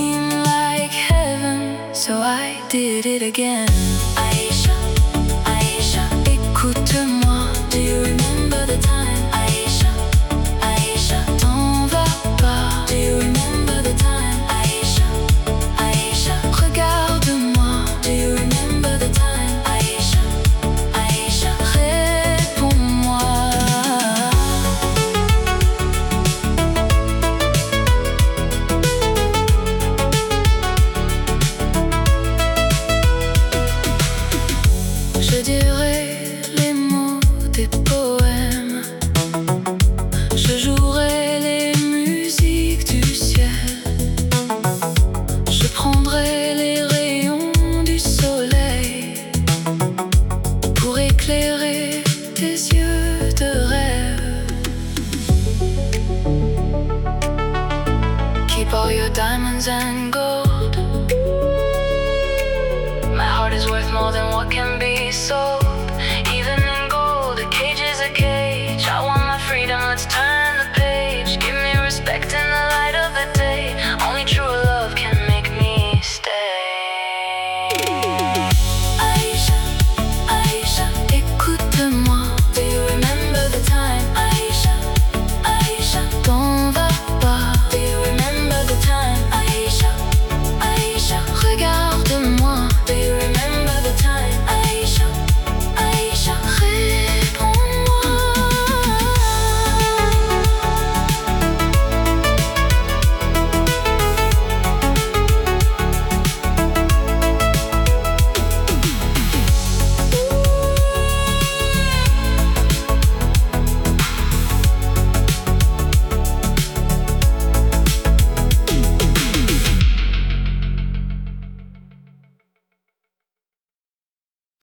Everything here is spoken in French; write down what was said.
seemed like heaven, so I did it again. Aisha, Aisha, écoute-moi. Do you remember the time? Aisha, Aisha, t'en vas pas. Do you remember the time? Aisha, Aisha, regarde-moi. Do you remember the time? Aisha, Aisha, réponds-moi. Je dirai les mots des poèmes, je jouerai les musiques du ciel, je prendrai les rayons du soleil pour éclairer tes yeux de rêve. Keep all your diamonds and gold. My heart is worth more than what can be sold.